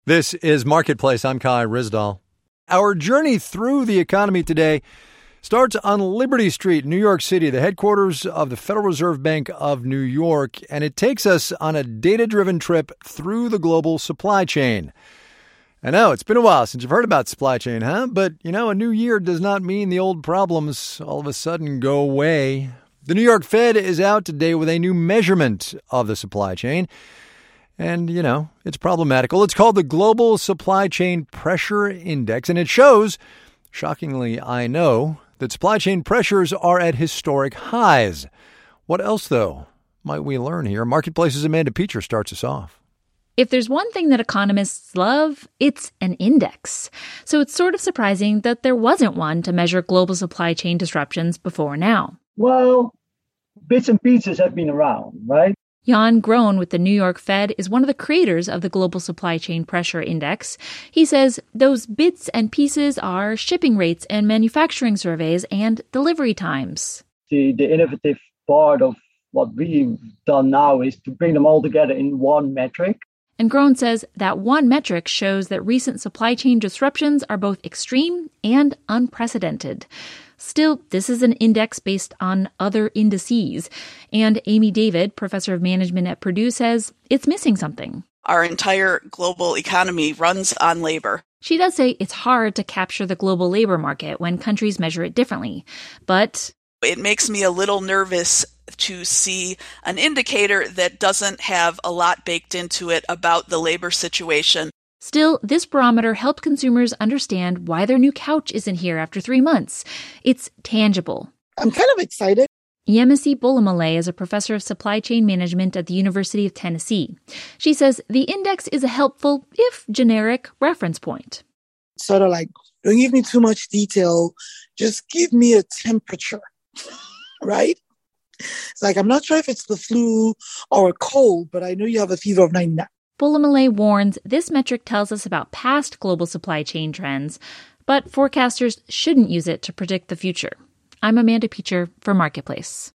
This is Marketplace. I'm Kai Ryssdal. Our journey through the economy today starts on Liberty Street, New York City, the headquarters of the Federal Reserve Bank of New York, and it takes us on a data-driven trip through the global supply chain. I know, it's been a while since you've heard about supply chain, huh? But, a new year does not mean the old problems all of a sudden go away. The New York Fed is out today with a new measurement of the supply chain. And, it's problematical. It's called the Global Supply Chain Pressure Index, and it shows, shockingly I know, that supply chain pressures are at historic highs. What else, though, might we learn here? Marketplace's Amanda Peacher starts us off. If there's one thing that economists love, it's an index. So it's sort of surprising that there wasn't one to measure global supply chain disruptions before now. Well, bits and pieces have been around, right? Jan Groen with the New York Fed is one of the creators of the Global Supply Chain Pressure Index. He says those bits and pieces are shipping rates and manufacturing surveys and delivery times. The innovative part of what we've done now is to bring them all together in one metric. And Groen says that one metric shows that recent supply chain disruptions are both extreme and unprecedented. Still, this is an index based on other indices. And Amy David, professor of management at Purdue, says it's missing something. Our entire global economy runs on labor. She does say it's hard to capture the global labor market when countries measure it differently. But it makes me a little nervous to see an indicator that doesn't have a lot baked into it about the labor situation. Still, this barometer helped consumers understand why their new couch isn't here after 3 months. It's tangible. I'm kind of excited. Yemisi Bolumalay is a professor of supply chain management at the University of Tennessee. She says the index is a helpful, if generic, reference point. Sort of like, don't give me too much detail. Just give me a temperature, right? It's like, I'm not sure if it's the flu or a cold, but I know you have a fever of 99. Bolumalay warns this metric tells us about past global supply chain trends, but forecasters shouldn't use it to predict the future. I'm Amanda Peacher for Marketplace.